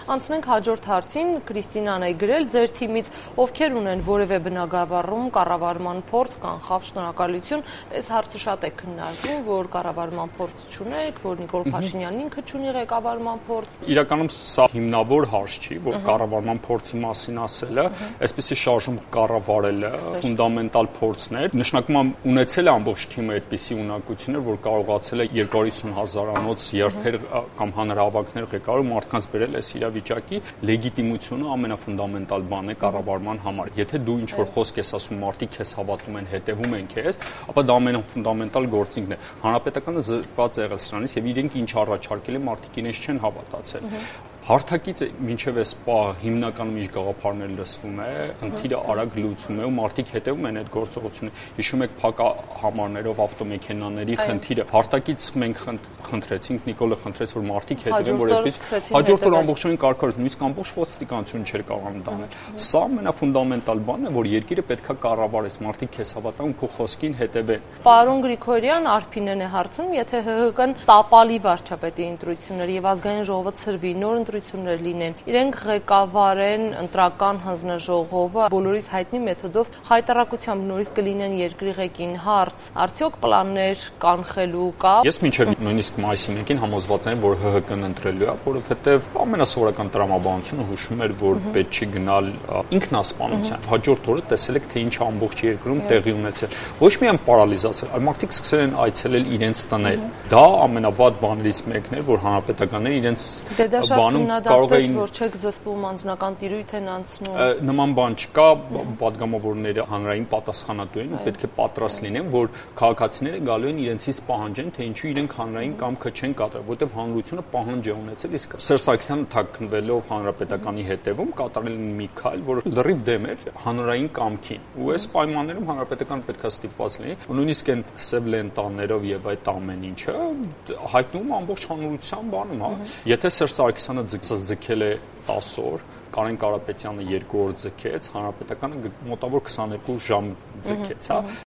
Անցնենք հաջորդ հարցին, Կրիստինան է գրել, ձեր թիմից ովքեր ունեն որևէ բնագավառում կառավարման փորձ, կանխավ, շնորհակալություն, այս հարցը շատ է քննարկվում, որ կառավարման փորձ չունեք, որ Նիկոլ Փաշինյանն ինքը չունի ղեկավարման փորձ։ Իրականում սա հիմնավոր հարց չի, որ կառավարման փորձի մասին ասելը, այսպեսի շարժում կառավարելը ֆունդամենտալ փորձն է, նշանակում ունեցել է ամբողջ թիմը այդպիսի ունակություններ, որ կարողացել է 250,000-անոց երթեր կամ հանրահավաքներ ղեկավարել, մարդկանց բերել այս իրավիճակի լեգիտիմությունը ամենաֆունդամենտալ բանն է կառավարման համար։ Եթե դու ինչ-որ խոսք ես ասում, մարդիկ քեզ հավատում են, հետևում են քեզ, ապա դա ամենաֆունդամենտալ գործիքն է։ Հանրապետականը զրկված է եղել սրանից եւ իրենք ինչ առաջարկել են, մարդիկ իրենց չեն հավատացել։ Հարթակից մինչև այս պահ հիմնականում ինչ գաղափարներ լսվում է, խնդիրը արագ լուծում է ու մարդիկ հետևում են այդ գործողությունը։ Հիշում եք փակահամարներով ավտոմեքենաների խնդիրը։ Հարթակից մենք խնդրեցինք, Նիկոլը խնդրեց, որ մարդիկ հետևեն, որ այդպես հաջորդ օր ամբողջովին կարգավորվի, նույնիսկ ամբողջ ոստիկանությունը չէր կարող դանել։ Սա ամենաֆունդամենտալ բանն է, որ երկիրը պետքա կառավարես, մարդիկ քեզ հավատան ու քո խոսքին հետևեն։ Պարոն Գրիգորյան, Արփինեն է հարցնում, եթե ՀՀԿ-ն տապալի վարչապետի ընտրություններ եւ ազգային ժողովը ցրվի, նոր ընտրություններ լինեն, իրենք ղեկավարեն ընտրական հանձնաժողովը բոլորիս հայտնի մեթոդով հայտարարությամբ նորից կլինեն երկրի ղեկին, հարց, արդյոք պլաններ կանխելու կա։ Ես մինչև նույնիսկ մայիսի 1-ին համոզված եմ, որ ՀՀԿ-ն ընտրելու է, որովհետև ամենասովորական տրամաբանությունը հուշում էր, որ պետք չի գնալ ինքնասպանության։ Հաջորդ օրը տեսել եք, թե ինչ ամբողջ երկրում տեղի ունեցել։ Ոչ միայն պարալիզացել, այլ մարդիկ սկսել են այցելել իրենց տներ։ Դա ամենավատ բաներից մեկն էր, որ հանրապետականները իրենց բանում կարող էին, որ չեք զսպում անձնական տիրույթ են անցնում։ Նման բան չկա, պատգամավորները հանրային պատասխանատու են ու պետք է պատրաստ լինեն, որ քաղաքացիները գալու են իրենցից պահանջեն, թե ինչու իրենք հանրային կամքը չեն կատարել, որտեղ հանրությունը պահանջ է ունեցել, իսկ Սերժ Սարգսյանը թաքնվելով հանրապետականի հետևում կատարել մի քայլ, որ լրիվ դեմ էր հանրային կամքին։ Ու այս պայմաններում հանրապետականը պետք է ստիպված լինի, ու նույնիսկ այն սև լենտաներով եւ այդ ամեն ինչը հայտնում ամբողջ հանրության բանում, հա։ Եթե Սերժ Սարգսյանը ձգել է 10 օր, Կարեն Կարապետյանը 2 օր ձգեց, հանրապետականը մոտավոր 22 ժամ ձգեց, հա։